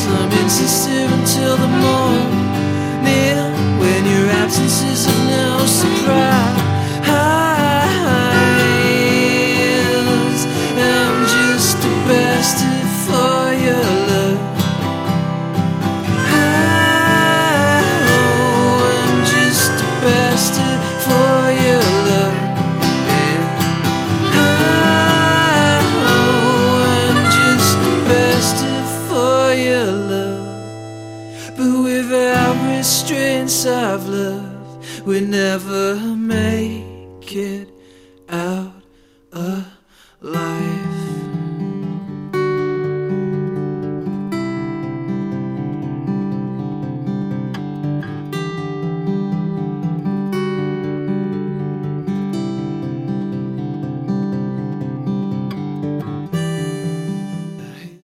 I'm insistent until the morning, when your absence is of no surprise. I'm just a bastard for your love. I'm just a bastard for your love. I'm just a bastard for your love. But without restraints of love, we never make it out alive.